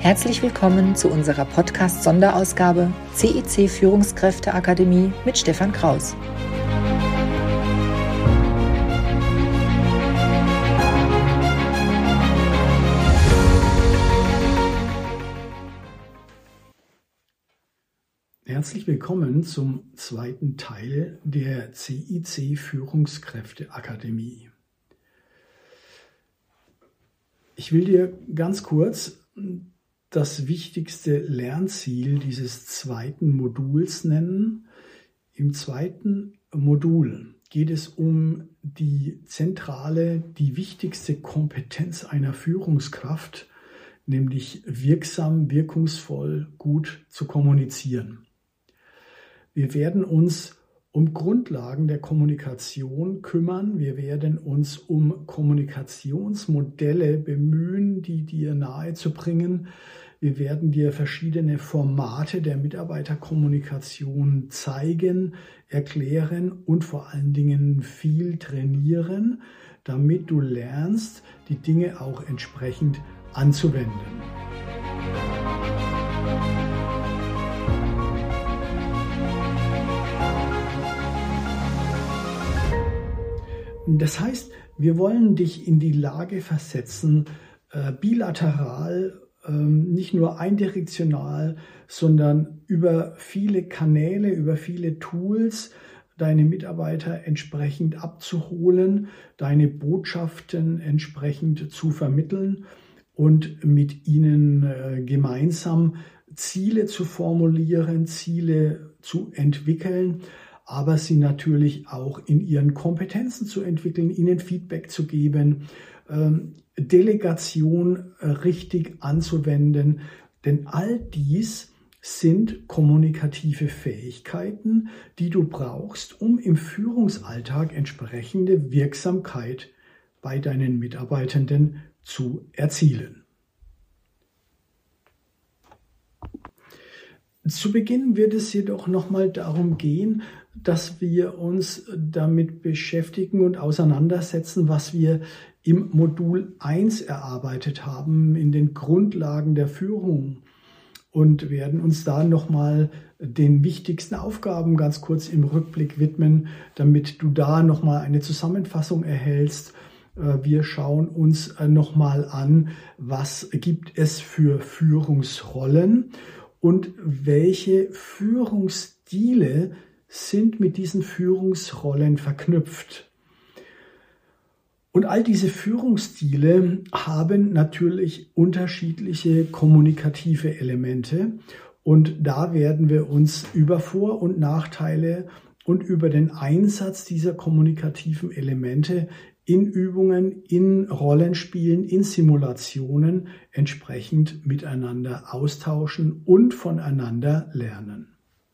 Herzlich willkommen zu unserer Podcast-Sonderausgabe CIC Führungskräfteakademie mit Stefan Kraus. Herzlich willkommen zum zweiten Teil der CIC Führungskräfteakademie. Ich will dir ganz kurz das wichtigste Lernziel dieses zweiten Moduls nennen. Im zweiten Modul geht es um die wichtigste Kompetenz einer Führungskraft, nämlich wirksam, wirkungsvoll, gut zu kommunizieren. Wir werden uns um Grundlagen der Kommunikation kümmern. Wir werden uns um Kommunikationsmodelle bemühen, die dir nahezubringen. Wir werden dir verschiedene Formate der Mitarbeiterkommunikation zeigen, erklären und vor allen Dingen viel trainieren, damit du lernst, die Dinge auch entsprechend anzuwenden. Das heißt, wir wollen dich in die Lage versetzen, bilateral, nicht nur eindirektional, sondern über viele Kanäle, über viele Tools deine Mitarbeiter entsprechend abzuholen, deine Botschaften entsprechend zu vermitteln und mit ihnen gemeinsam Ziele zu formulieren, Ziele zu entwickeln, aber sie natürlich auch in ihren Kompetenzen zu entwickeln, ihnen Feedback zu geben, Delegation richtig anzuwenden. Denn all dies sind kommunikative Fähigkeiten, die du brauchst, um im Führungsalltag entsprechende Wirksamkeit bei deinen Mitarbeitenden zu erzielen. Zu Beginn wird es jedoch nochmal darum gehen, dass wir uns damit beschäftigen und auseinandersetzen, was wir im Modul 1 erarbeitet haben, in den Grundlagen der Führung, und werden uns da nochmal den wichtigsten Aufgaben ganz kurz im Rückblick widmen, damit du da nochmal eine Zusammenfassung erhältst. Wir schauen uns nochmal an, was gibt es für Führungsrollen und welche Führungsstile sind mit diesen Führungsrollen verknüpft. Und all diese Führungsstile haben natürlich unterschiedliche kommunikative Elemente. Und da werden wir uns über Vor- und Nachteile und über den Einsatz dieser kommunikativen Elemente in Übungen, in Rollenspielen, in Simulationen entsprechend miteinander austauschen und voneinander lernen.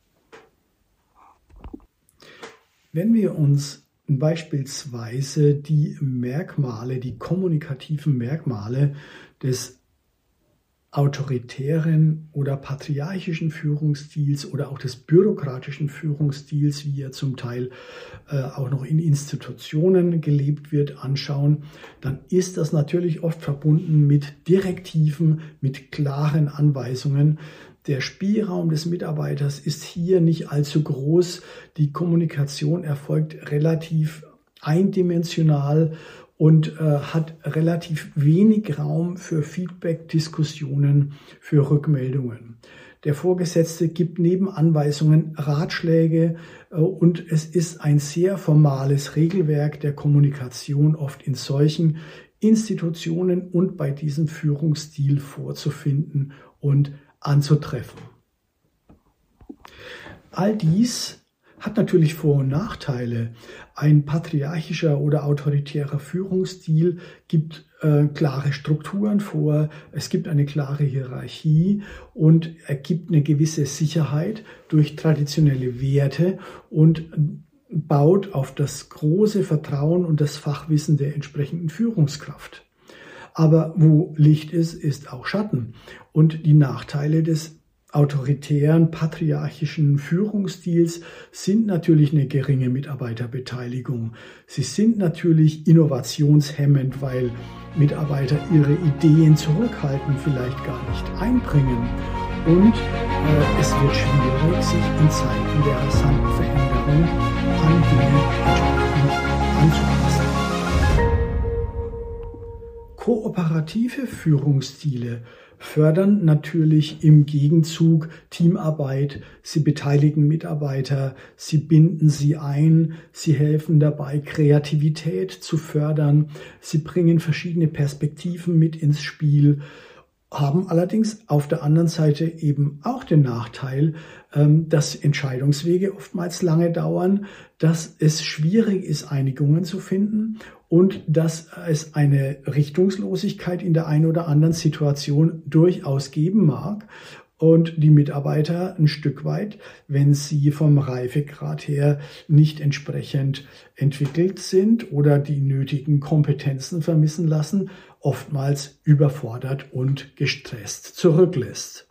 Wenn wir uns beispielsweise die kommunikativen Merkmale des autoritären oder patriarchischen Führungsstils oder auch des bürokratischen Führungsstils, wie er zum Teil auch noch in Institutionen gelebt wird, anschauen, dann ist das natürlich oft verbunden mit Direktiven, mit klaren Anweisungen. Der Spielraum des Mitarbeiters ist hier nicht allzu groß. Die Kommunikation erfolgt relativ eindimensional und hat relativ wenig Raum für Feedback, Diskussionen, für Rückmeldungen. Der Vorgesetzte gibt neben Anweisungen Ratschläge und es ist ein sehr formales Regelwerk der Kommunikation oft in solchen Institutionen und bei diesem Führungsstil vorzufinden und anzutreffen. All dies hat natürlich Vor- und Nachteile. Ein patriarchischer oder autoritärer Führungsstil gibt klare Strukturen vor, es gibt eine klare Hierarchie und er gibt eine gewisse Sicherheit durch traditionelle Werte und baut auf das große Vertrauen und das Fachwissen der entsprechenden Führungskraft. Aber wo Licht ist, ist auch Schatten. Und die Nachteile des autoritären, patriarchischen Führungsstils sind natürlich eine geringe Mitarbeiterbeteiligung. Sie sind natürlich innovationshemmend, weil Mitarbeiter ihre Ideen zurückhalten, vielleicht gar nicht einbringen. Und es wird schwierig, sich in Zeiten der rasanten Veränderung an Dinge entsprechend anzupassen. Kooperative Führungsstile fördern natürlich im Gegenzug Teamarbeit. Sie beteiligen Mitarbeiter, sie binden sie ein, sie helfen dabei, Kreativität zu fördern, sie bringen verschiedene Perspektiven mit ins Spiel, haben allerdings auf der anderen Seite eben auch den Nachteil, dass Entscheidungswege oftmals lange dauern, dass es schwierig ist, Einigungen zu finden und dass es eine Richtungslosigkeit in der einen oder anderen Situation durchaus geben mag und die Mitarbeiter ein Stück weit, wenn sie vom Reifegrad her nicht entsprechend entwickelt sind oder die nötigen Kompetenzen vermissen lassen, oftmals überfordert und gestresst zurücklässt.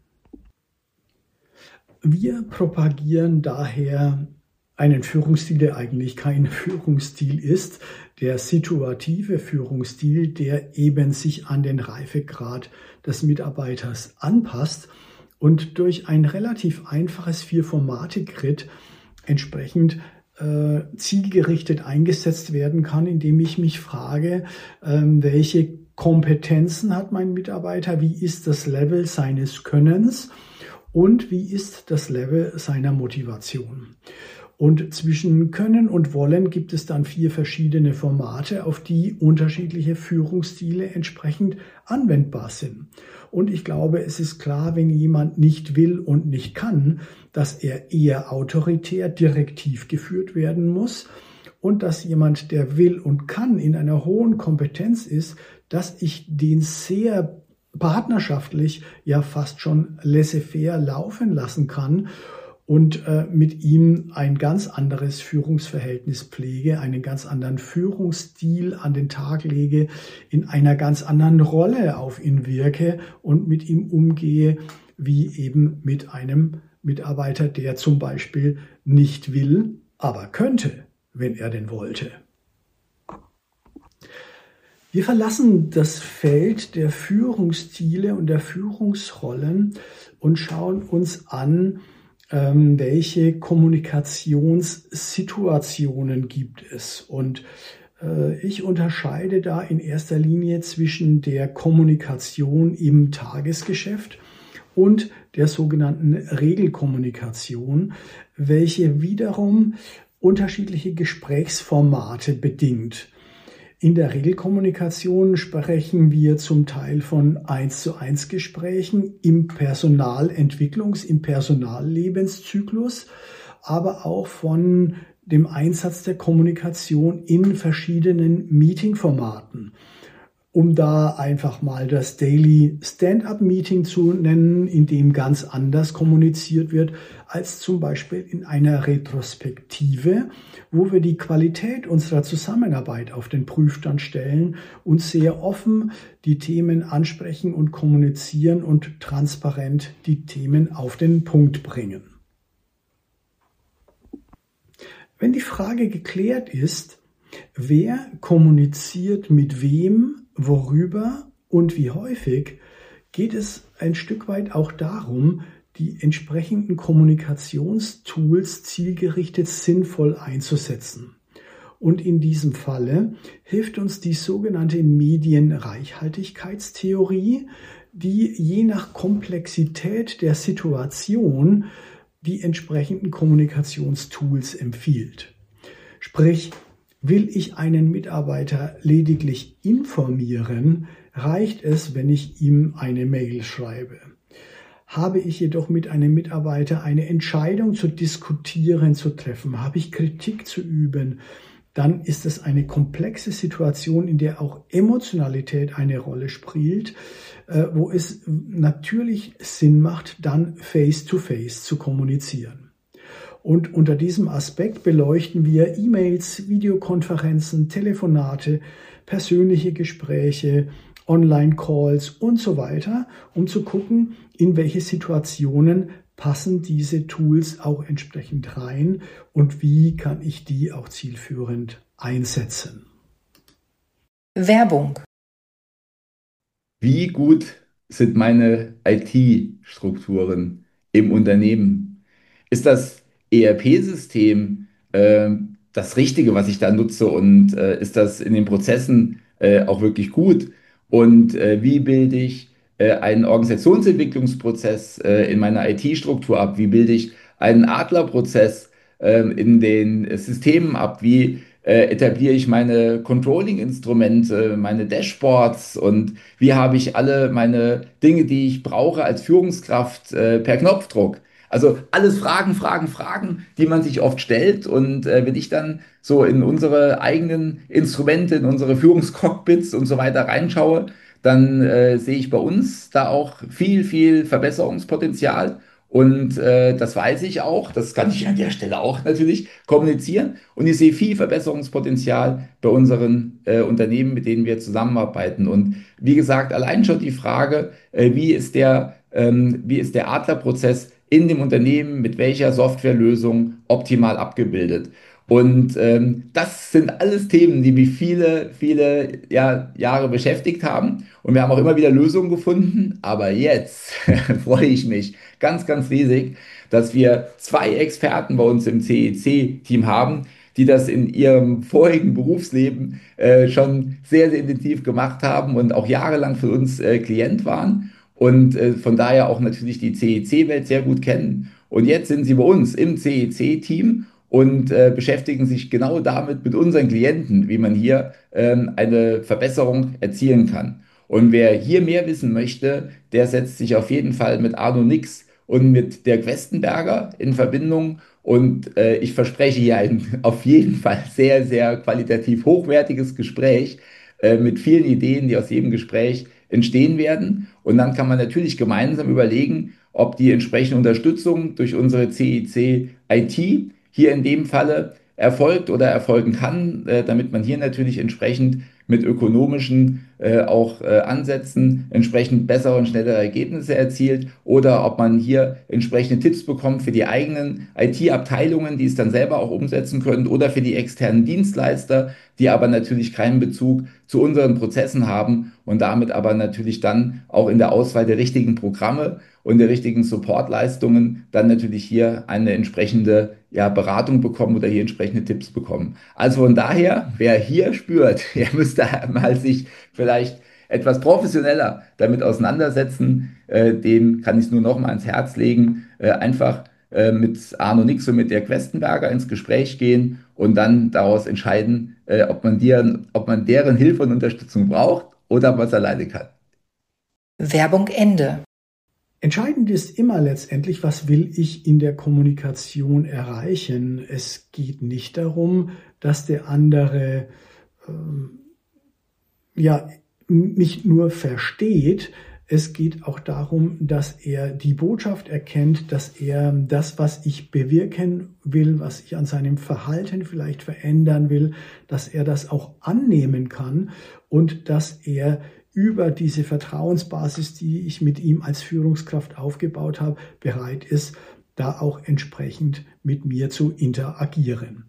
Wir propagieren daher einen Führungsstil, der eigentlich kein Führungsstil ist, der situative Führungsstil, der eben sich an den Reifegrad des Mitarbeiters anpasst und durch ein relativ einfaches 4-Formate-Grid entsprechend zielgerichtet eingesetzt werden kann, indem ich mich frage, welche Kompetenzen hat mein Mitarbeiter, wie ist das Level seines Könnens und wie ist das Level seiner Motivation. Und zwischen Können und Wollen gibt es dann 4 verschiedene Formate, auf die unterschiedliche Führungsstile entsprechend anwendbar sind. Und ich glaube, es ist klar, wenn jemand nicht will und nicht kann, dass er eher autoritär, direktiv geführt werden muss und dass jemand, der will und kann, in einer hohen Kompetenz ist, dass ich den sehr partnerschaftlich, ja fast schon laissez-faire laufen lassen kann und mit ihm ein ganz anderes Führungsverhältnis pflege, einen ganz anderen Führungsstil an den Tag lege, in einer ganz anderen Rolle auf ihn wirke und mit ihm umgehe, wie eben mit einem Mitarbeiter, der zum Beispiel nicht will, aber könnte, wenn er denn wollte. Wir verlassen das Feld der Führungsstile und der Führungsrollen und schauen uns an, welche Kommunikationssituationen gibt es. Und ich unterscheide da in erster Linie zwischen der Kommunikation im Tagesgeschäft und der sogenannten Regelkommunikation, welche wiederum unterschiedliche Gesprächsformate bedingt. In der Regelkommunikation sprechen wir zum Teil von 1:1 Gesprächen im im Personallebenszyklus, aber auch von dem Einsatz der Kommunikation in verschiedenen Meetingformaten. Um da einfach mal das Daily Stand-up-Meeting zu nennen, in dem ganz anders kommuniziert wird als zum Beispiel in einer Retrospektive, wo wir die Qualität unserer Zusammenarbeit auf den Prüfstand stellen und sehr offen die Themen ansprechen und kommunizieren und transparent die Themen auf den Punkt bringen. Wenn die Frage geklärt ist, wer kommuniziert mit wem, worüber und wie häufig, geht es ein Stück weit auch darum, die entsprechenden Kommunikationstools zielgerichtet sinnvoll einzusetzen. Und in diesem Falle hilft uns die sogenannte Medienreichhaltigkeitstheorie, die je nach Komplexität der Situation die entsprechenden Kommunikationstools empfiehlt. Sprich, will ich einen Mitarbeiter lediglich informieren, reicht es, wenn ich ihm eine Mail schreibe. Habe ich jedoch mit einem Mitarbeiter eine Entscheidung zu diskutieren, zu treffen, habe ich Kritik zu üben, dann ist es eine komplexe Situation, in der auch Emotionalität eine Rolle spielt, wo es natürlich Sinn macht, dann face-to-face zu kommunizieren. Und unter diesem Aspekt beleuchten wir E-Mails, Videokonferenzen, Telefonate, persönliche Gespräche Online-Calls und so weiter, um zu gucken, in welche Situationen passen diese Tools auch entsprechend rein und wie kann ich die auch zielführend einsetzen. Werbung. Wie gut sind meine IT-Strukturen im Unternehmen? Ist das ERP-System das Richtige, was ich da nutze, und ist das in den Prozessen auch wirklich gut? Und wie bilde ich einen Organisationsentwicklungsprozess in meiner IT-Struktur ab? Wie bilde ich einen Adlerprozess in den Systemen ab? Wie etabliere ich meine Controlling-Instrumente, meine Dashboards, und wie habe ich alle meine Dinge, die ich brauche als Führungskraft per Knopfdruck? Also alles Fragen, die man sich oft stellt. Und wenn ich dann so in unsere eigenen Instrumente, in unsere Führungscockpits und so weiter reinschaue, dann sehe ich bei uns da auch viel Verbesserungspotenzial. Und das weiß ich auch, das kann ich an der Stelle auch natürlich kommunizieren. Und ich sehe viel Verbesserungspotenzial bei unseren Unternehmen, mit denen wir zusammenarbeiten. Und wie gesagt, allein schon die Frage, wie ist der Adlerprozess in dem Unternehmen, mit welcher Softwarelösung optimal abgebildet. Und das sind alles Themen, die mich viele Jahre beschäftigt haben. Und wir haben auch immer wieder Lösungen gefunden. Aber jetzt freue ich mich ganz riesig, dass wir 2 Experten bei uns im CEC-Team haben, die das in ihrem vorigen Berufsleben schon sehr intensiv gemacht haben und auch jahrelang für uns Klient waren. Und von daher auch natürlich die CEC-Welt sehr gut kennen. Und jetzt sind sie bei uns im CEC-Team und beschäftigen sich genau damit mit unseren Klienten, wie man hier eine Verbesserung erzielen kann. Und wer hier mehr wissen möchte, der setzt sich auf jeden Fall mit Arno Nix und mit Dirk Westenberger in Verbindung. Und ich verspreche hier ein auf jeden Fall sehr qualitativ hochwertiges Gespräch mit vielen Ideen, die aus jedem Gespräch entstehen werden. Und dann kann man natürlich gemeinsam überlegen, ob die entsprechende Unterstützung durch unsere CEC IT hier in dem Falle erfolgt oder erfolgen kann, damit man hier natürlich entsprechend mit ökonomischen Ansätzen entsprechend bessere und schnellere Ergebnisse erzielt, oder ob man hier entsprechende Tipps bekommt für die eigenen IT-Abteilungen, die es dann selber auch umsetzen können, oder für die externen Dienstleister, die aber natürlich keinen Bezug zu unseren Prozessen haben und damit aber natürlich dann auch in der Auswahl der richtigen Programme und der richtigen Supportleistungen dann natürlich hier eine entsprechende Beratung bekommen oder hier entsprechende Tipps bekommen. Also von daher, wer hier spürt, er müsste mal sich vielleicht etwas professioneller damit auseinandersetzen, dem kann ich es nur noch mal ans Herz legen, einfach mit Arno Nix und mit Dirk Westenberger ins Gespräch gehen und dann daraus entscheiden, ob man deren Hilfe und Unterstützung braucht oder ob man es alleine kann. Werbung Ende. Entscheidend ist immer letztendlich, was will ich in der Kommunikation erreichen. Es geht nicht darum, dass der andere mich nur versteht. Es geht auch darum, dass er die Botschaft erkennt, dass er das, was ich bewirken will, was ich an seinem Verhalten vielleicht verändern will, dass er das auch annehmen kann und dass er über diese Vertrauensbasis, die ich mit ihm als Führungskraft aufgebaut habe, bereit ist, da auch entsprechend mit mir zu interagieren.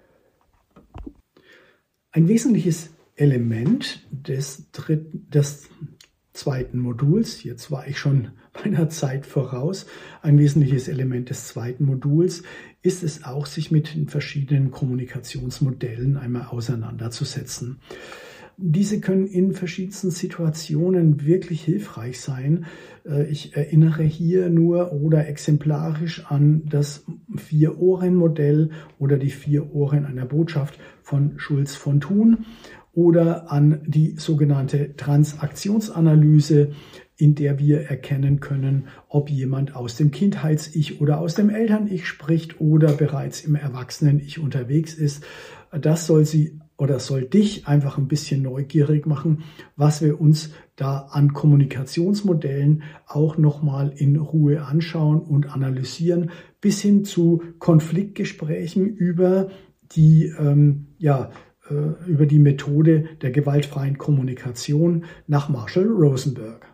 Ein wesentliches Element des zweiten Moduls, jetzt war ich schon meiner Zeit voraus, ein wesentliches Element des zweiten Moduls ist es auch, sich mit den verschiedenen Kommunikationsmodellen einmal auseinanderzusetzen. Diese können in verschiedensten Situationen wirklich hilfreich sein. Ich erinnere hier nur oder exemplarisch an das 4-Ohren-Modell oder die 4 Ohren einer Botschaft von Schulz von Thun oder an die sogenannte Transaktionsanalyse, in der wir erkennen können, ob jemand aus dem Kindheits-Ich oder aus dem Eltern-Ich spricht oder bereits im Erwachsenen-Ich unterwegs ist. Das soll dich einfach ein bisschen neugierig machen, was wir uns da an Kommunikationsmodellen auch nochmal in Ruhe anschauen und analysieren, bis hin zu Konfliktgesprächen über die über die Methode der gewaltfreien Kommunikation nach Marshall Rosenberg.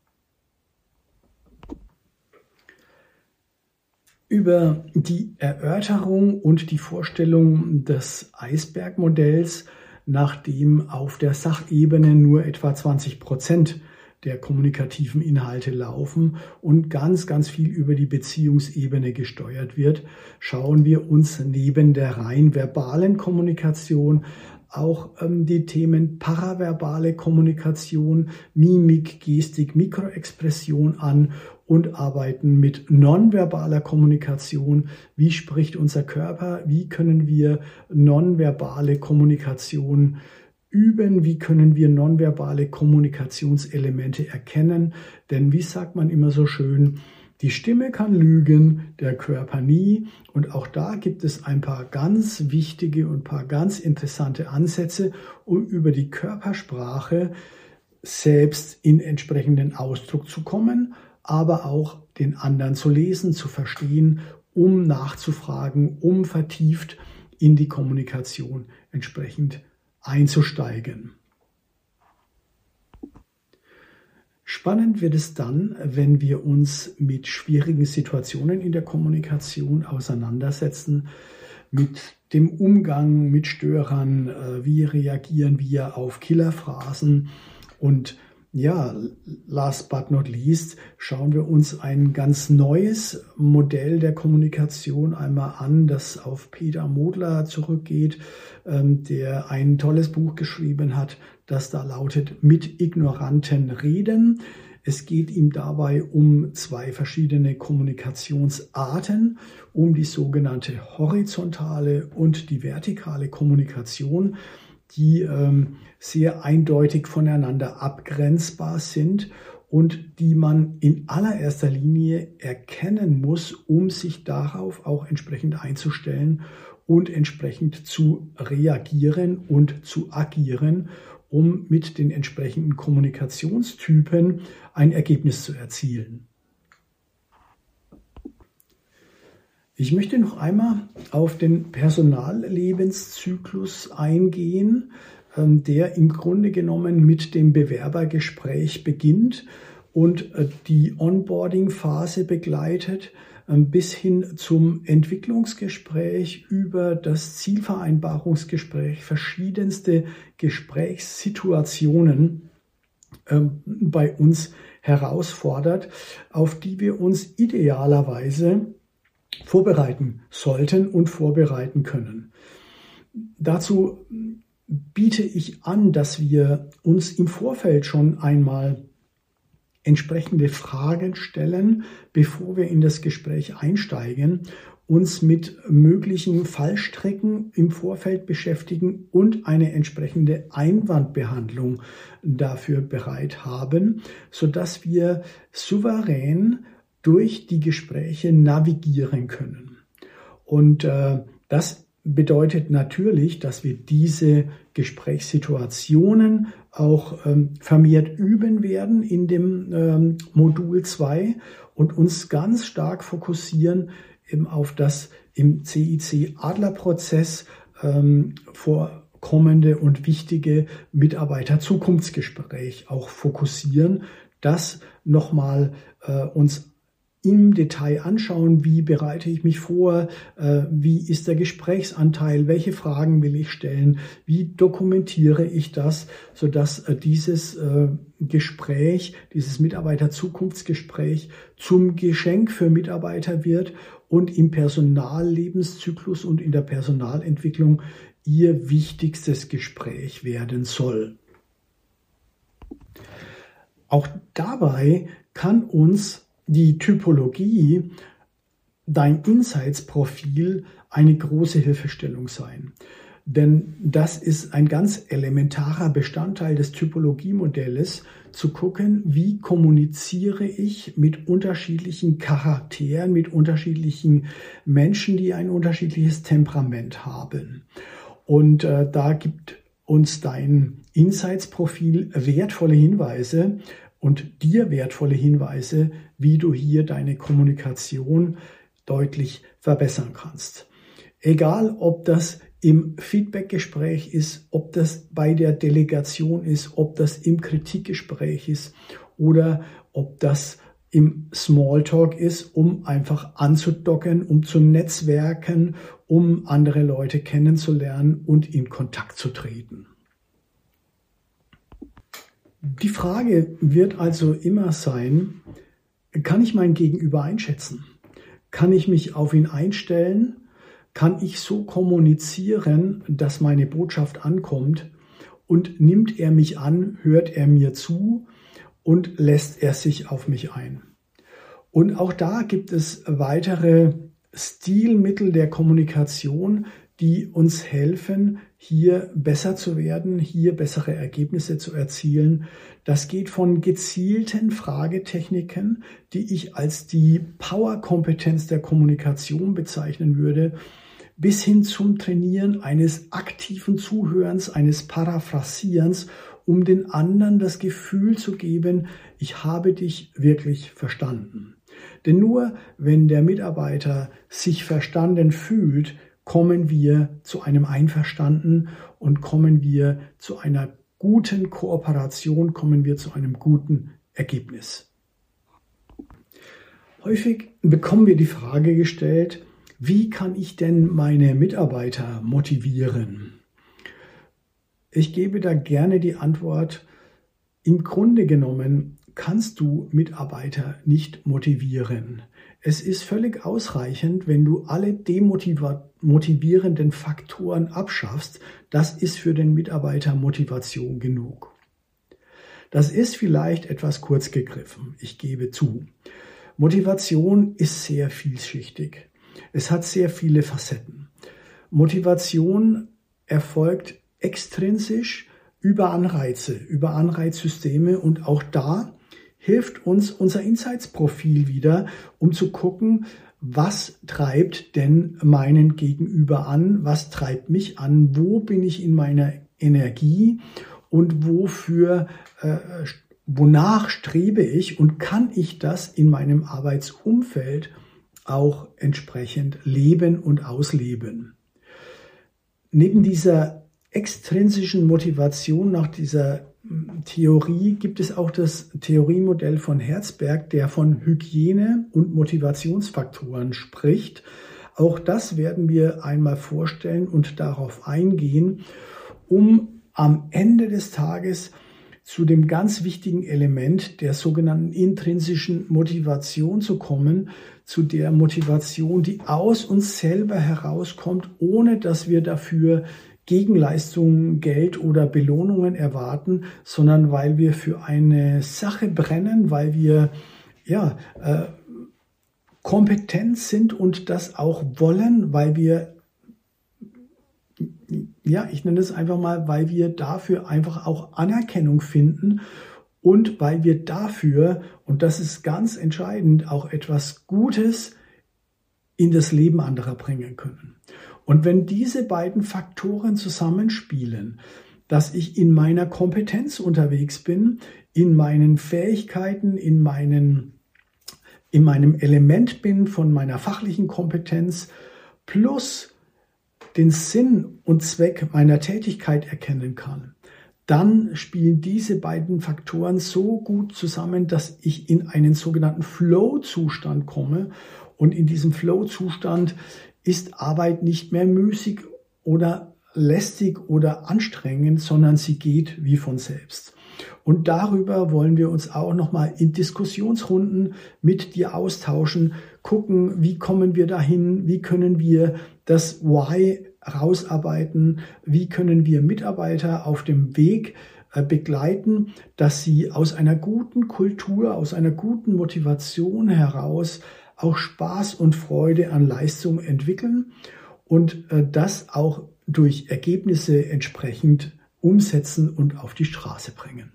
Über die Erörterung und die Vorstellung des Eisbergmodells, nachdem auf der Sachebene nur etwa 20% der kommunikativen Inhalte laufen und ganz, ganz viel über die Beziehungsebene gesteuert wird, schauen wir uns neben der rein verbalen Kommunikation auch die Themen paraverbale Kommunikation, Mimik, Gestik, Mikroexpression an und arbeiten mit nonverbaler Kommunikation. Wie spricht unser Körper? Wie können wir nonverbale Kommunikation üben? Wie können wir nonverbale Kommunikationselemente erkennen? Denn wie sagt man immer so schön, die Stimme kann lügen, der Körper nie. Und auch da gibt es ein paar ganz wichtige und ein paar ganz interessante Ansätze, um über die Körpersprache selbst in entsprechenden Ausdruck zu kommen, aber auch den anderen zu lesen, zu verstehen, um nachzufragen, um vertieft in die Kommunikation entsprechend einzusteigen. Spannend wird es dann, wenn wir uns mit schwierigen Situationen in der Kommunikation auseinandersetzen, mit dem Umgang mit Störern, wie reagieren wir auf Killerphrasen und ja, last but not least, schauen wir uns ein ganz neues Modell der Kommunikation einmal an, das auf Peter Modler zurückgeht, der ein tolles Buch geschrieben hat, das da lautet Mit Ignoranten reden. Es geht ihm dabei um zwei verschiedene Kommunikationsarten, um die sogenannte horizontale und die vertikale Kommunikation, die sehr eindeutig voneinander abgrenzbar sind und die man in allererster Linie erkennen muss, um sich darauf auch entsprechend einzustellen und entsprechend zu reagieren und zu agieren, um mit den entsprechenden Kommunikationstypen ein Ergebnis zu erzielen. Ich möchte noch einmal auf den Personallebenszyklus eingehen, der im Grunde genommen mit dem Bewerbergespräch beginnt und die Onboarding-Phase begleitet, bis hin zum Entwicklungsgespräch über das Zielvereinbarungsgespräch, verschiedenste Gesprächssituationen bei uns herausfordert, auf die wir uns idealerweise vorbereiten sollten und vorbereiten können. Dazu biete ich an, dass wir uns im Vorfeld schon einmal entsprechende Fragen stellen, bevor wir in das Gespräch einsteigen, uns mit möglichen Fallstricken im Vorfeld beschäftigen und eine entsprechende Einwandbehandlung dafür bereit haben, sodass wir souverän durch die Gespräche navigieren können. Und das bedeutet natürlich, dass wir diese Gesprächssituationen auch vermehrt üben werden in dem Modul 2 und uns ganz stark fokussieren eben auf das im CIC-Adler-Prozess vorkommende und wichtige Mitarbeiter-Zukunftsgespräch auch fokussieren, das nochmal uns im Detail anschauen, wie bereite ich mich vor, wie ist der Gesprächsanteil, welche Fragen will ich stellen, wie dokumentiere ich das, sodass dieses Gespräch, dieses Mitarbeiter-Zukunftsgespräch zum Geschenk für Mitarbeiter wird und im Personallebenszyklus und in der Personalentwicklung ihr wichtigstes Gespräch werden soll. Auch dabei kann uns die Typologie, dein Insights-Profil, eine große Hilfestellung sein. Denn das ist ein ganz elementarer Bestandteil des Typologiemodells, zu gucken, wie kommuniziere ich mit unterschiedlichen Charakteren, mit unterschiedlichen Menschen, die ein unterschiedliches Temperament haben. Und da gibt uns dein Insights-Profil wertvolle Hinweise und dir wertvolle Hinweise, wie du hier deine Kommunikation deutlich verbessern kannst. Egal, ob das im Feedbackgespräch ist, ob das bei der Delegation ist, ob das im Kritikgespräch ist oder ob das im Smalltalk ist, um einfach anzudocken, um zu netzwerken, um andere Leute kennenzulernen und in Kontakt zu treten. Die Frage wird also immer sein, kann ich mein Gegenüber einschätzen? Kann ich mich auf ihn einstellen? Kann ich so kommunizieren, dass meine Botschaft ankommt? Und nimmt er mich an, hört er mir zu und lässt er sich auf mich ein? Und auch da gibt es weitere Stilmittel der Kommunikation, die uns helfen, hier besser zu werden, hier bessere Ergebnisse zu erzielen. Das geht von gezielten Fragetechniken, die ich als die Powerkompetenz der Kommunikation bezeichnen würde, bis hin zum Trainieren eines aktiven Zuhörens, eines Paraphrasierens, um den anderen das Gefühl zu geben, ich habe dich wirklich verstanden. Denn nur wenn der Mitarbeiter sich verstanden fühlt, kommen wir zu einem Einverstanden und kommen wir zu einer guten Kooperation, kommen wir zu einem guten Ergebnis. Häufig bekommen wir die Frage gestellt, wie kann ich denn meine Mitarbeiter motivieren? Ich gebe da gerne die Antwort, im Grunde genommen kannst du Mitarbeiter nicht motivieren. Es ist völlig ausreichend, wenn du alle demotivierenden Faktoren abschaffst. Das ist für den Mitarbeiter Motivation genug. Das ist vielleicht etwas kurz gegriffen, ich gebe zu. Motivation ist sehr vielschichtig. Es hat sehr viele Facetten. Motivation erfolgt extrinsisch über Anreize, über Anreizsysteme und auch da hilft uns unser Insights-Profil wieder, um zu gucken, was treibt denn meinen Gegenüber an, was treibt mich an, wo bin ich in meiner Energie und wonach strebe ich und kann ich das in meinem Arbeitsumfeld auch entsprechend leben und ausleben. Neben dieser extrinsischen Motivation nach dieser Theorie gibt es auch das Theoriemodell von Herzberg, der von Hygiene- und Motivationsfaktoren spricht. Auch das werden wir einmal vorstellen und darauf eingehen, um am Ende des Tages zu dem ganz wichtigen Element der sogenannten intrinsischen Motivation zu kommen, zu der Motivation, die aus uns selber herauskommt, ohne dass wir dafür Gegenleistungen, Geld oder Belohnungen erwarten, sondern weil wir für eine Sache brennen, weil wir kompetent sind und das auch wollen, weil wir, ich nenne es einfach mal, weil wir dafür einfach auch Anerkennung finden und weil wir dafür, und das ist ganz entscheidend, auch etwas Gutes in das Leben anderer bringen können. Und wenn diese beiden Faktoren zusammenspielen, dass ich in meiner Kompetenz unterwegs bin, in meinen Fähigkeiten, in meinem Element bin von meiner fachlichen Kompetenz, plus den Sinn und Zweck meiner Tätigkeit erkennen kann, dann spielen diese beiden Faktoren so gut zusammen, dass ich in einen sogenannten Flow-Zustand komme. Und in diesem Flow-Zustand ist Arbeit nicht mehr müßig oder lästig oder anstrengend, sondern sie geht wie von selbst. Und darüber wollen wir uns auch nochmal in Diskussionsrunden mit dir austauschen, gucken, wie kommen wir dahin, wie können wir das Why rausarbeiten, wie können wir Mitarbeiter auf dem Weg begleiten, dass sie aus einer guten Kultur, aus einer guten Motivation heraus auch Spaß und Freude an Leistung entwickeln und das auch durch Ergebnisse entsprechend umsetzen und auf die Straße bringen.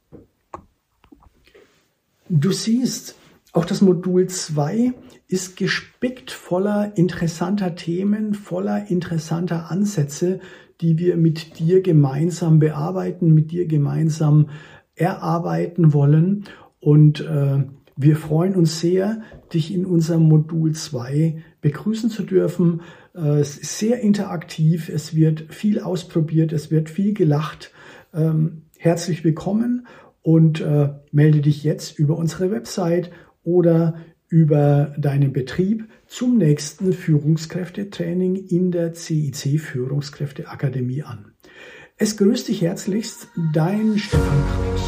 Du siehst, auch das Modul 2 ist gespickt voller interessanter Themen, voller interessanter Ansätze, die wir mit dir gemeinsam bearbeiten, mit dir gemeinsam erarbeiten wollen. Und Wir freuen uns sehr, dich in unserem Modul 2 begrüßen zu dürfen. Es ist sehr interaktiv, es wird viel ausprobiert, es wird viel gelacht. Herzlich willkommen und melde dich jetzt über unsere Website oder über deinen Betrieb zum nächsten Führungskräftetraining in der CIC Führungskräfteakademie an. Es grüßt dich herzlichst, dein Stefan Kraus.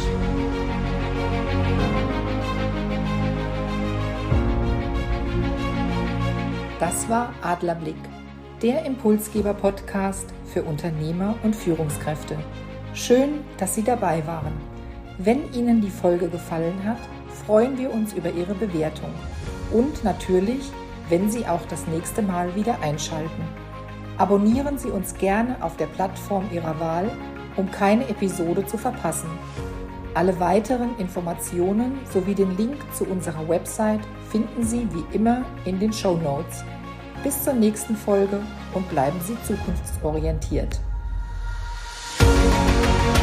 Das war Adlerblick, der Impulsgeber-Podcast für Unternehmer und Führungskräfte. Schön, dass Sie dabei waren. Wenn Ihnen die Folge gefallen hat, freuen wir uns über Ihre Bewertung und natürlich, wenn Sie auch das nächste Mal wieder einschalten. Abonnieren Sie uns gerne auf der Plattform Ihrer Wahl, um keine Episode zu verpassen. Alle weiteren Informationen sowie den Link zu unserer Website finden Sie wie immer in den Shownotes. Bis zur nächsten Folge und bleiben Sie zukunftsorientiert.